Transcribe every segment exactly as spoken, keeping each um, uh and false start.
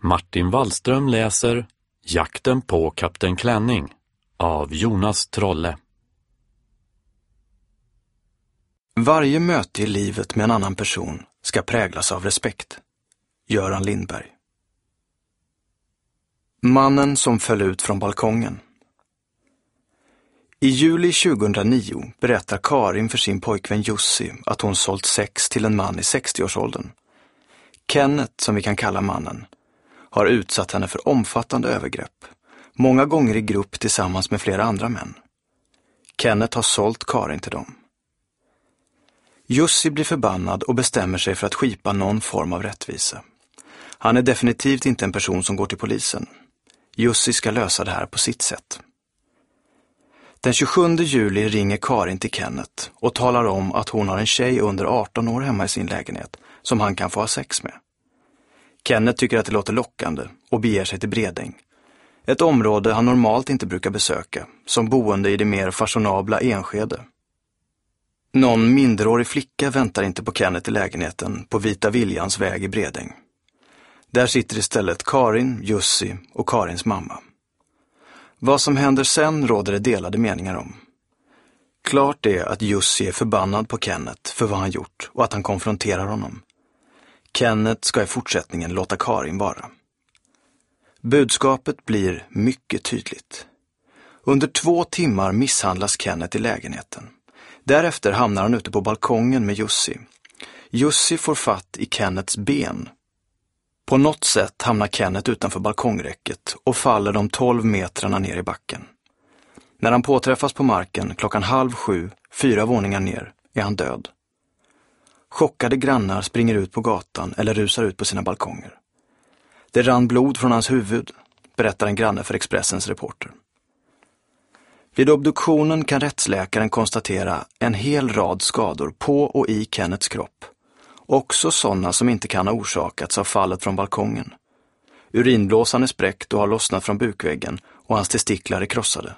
Martin Wallström läser Jakten på Kapten Klänning av Jonas Trolle. Varje möte i livet med en annan person ska präglas av respekt. Göran Lindberg. Mannen som föll ut från balkongen. I juli tjugohundranio berättar Karin för sin pojkvän Jussi att hon sålt sex till en man i sextioårsåldern. Kenneth, som vi kan kalla mannen, har utsatt henne för omfattande övergrepp, många gånger i grupp tillsammans med flera andra män. Kenneth har sålt Karin till dem. Jussi blir förbannad och bestämmer sig för att skipa någon form av rättvisa. Han är definitivt inte en person som går till polisen. Jussi ska lösa det här på sitt sätt. Den tjugosjunde juli ringer Karin till Kenneth och talar om att hon har en tjej under arton år hemma i sin lägenhet som han kan få ha sex med. Kenneth tycker att det låter lockande och beger sig till Bredäng. Ett område han normalt inte brukar besöka, som boende i det mer fashionabla Enskede. Någon minderårig flicka väntar inte på Kenneth i lägenheten på Vita Viljans väg i Bredäng. Där sitter istället Karin, Jussi och Karins mamma. Vad som händer sen råder det delade meningar om. Klart är att Jussi är förbannad på Kenneth för vad han gjort och att han konfronterar honom. Kenneth ska i fortsättningen låta Karin vara. Budskapet blir mycket tydligt. Under två timmar misshandlas Kenneth i lägenheten. Därefter hamnar han ute på balkongen med Jussi. Jussi får fatt i Kenneths ben. På något sätt hamnar Kenneth utanför balkongräcket och faller de tolv metrarna ner i backen. När han påträffas på marken klockan halv sju, fyra våningar ner, är han död. Chockade grannar springer ut på gatan eller rusar ut på sina balkonger. Det rann blod från hans huvud, berättar en granne för Expressens reporter. Vid obduktionen kan rättsläkaren konstatera en hel rad skador på och i Kenneths kropp. Också sådana som inte kan ha orsakats av fallet från balkongen. Urinblåsan är spräckt och har lossnat från bukväggen och hans testiklar är krossade.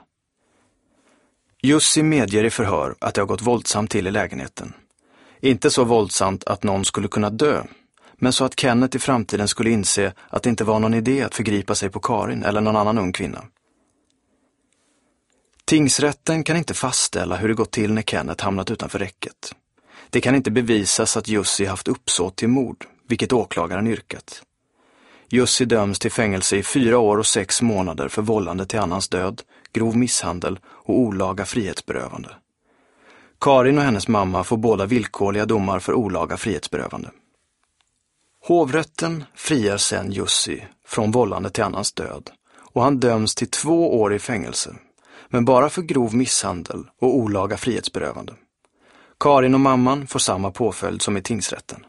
Jussi medger i förhör att det har gått våldsamt till i lägenheten. Inte så våldsamt att någon skulle kunna dö, men så att Kenneth i framtiden skulle inse att det inte var någon idé att förgripa sig på Karin eller någon annan ung kvinna. Tingsrätten kan inte fastställa hur det gått till när Kenneth hamnat utanför räcket. Det kan inte bevisas att Jussi haft uppsåt till mord, vilket åklagaren yrkat. Jussi döms till fängelse i fyra år och sex månader för vållande till annans död, grov misshandel och olaga frihetsberövande. Karin och hennes mamma får båda villkorliga domar för olaga frihetsberövande. Hovrätten friar sen Jussi från vållande till annans död och han döms till två år i fängelse, men bara för grov misshandel och olaga frihetsberövande. Karin och mamman får samma påföljd som i tingsrätten.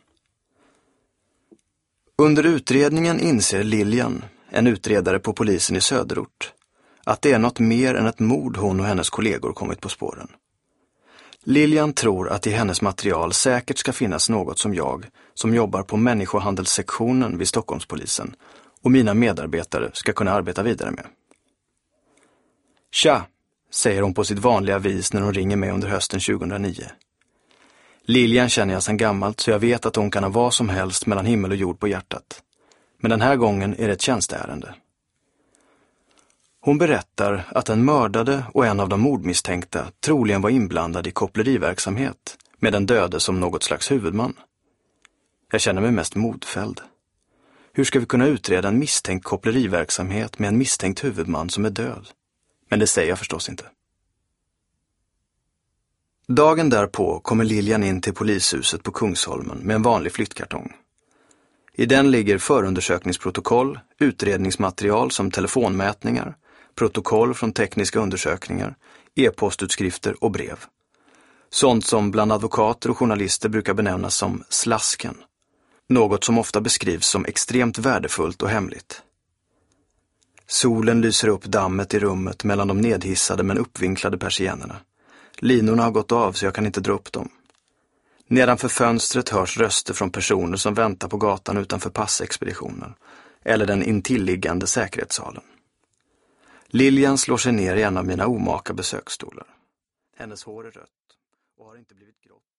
Under utredningen inser Lilian, en utredare på polisen i Söderort, att det är något mer än ett mord hon och hennes kollegor kommit på spåren. Lilian tror att i hennes material säkert ska finnas något som jag, som jobbar på människohandelssektionen vid Stockholmspolisen, och mina medarbetare ska kunna arbeta vidare med. Tja, säger hon på sitt vanliga vis när hon ringer mig under hösten tjugohundranio. Lilian känner jag sedan gammalt så jag vet att hon kan ha vad som helst mellan himmel och jord på hjärtat. Men den här gången är det ett tjänsteärende. Hon berättar att den mördade och en av de mordmisstänkta troligen var inblandad i koppleriverksamhet med den döde som något slags huvudman. Jag känner mig mest modfälld. Hur ska vi kunna utreda en misstänkt koppleriverksamhet med en misstänkt huvudman som är död? Men det säger jag förstås inte. Dagen därpå kommer Lilian in till polishuset på Kungsholmen med en vanlig flyttkartong. I den ligger förundersökningsprotokoll, utredningsmaterial som telefonmätningar, protokoll från tekniska undersökningar, e-postutskrifter och brev. Sånt som bland advokater och journalister brukar benämnas som slasken. Något som ofta beskrivs som extremt värdefullt och hemligt. Solen lyser upp dammet i rummet mellan de nedhissade men uppvinklade persiennerna. Linorna har gått av så jag kan inte dra upp dem. Nedanför fönstret hörs röster från personer som väntar på gatan utanför passexpeditionen eller den intilliggande säkerhetssalen. Lilian slår sig ner i en av mina omaka besöksstolar. Hennes hår är rött och har inte blivit grått.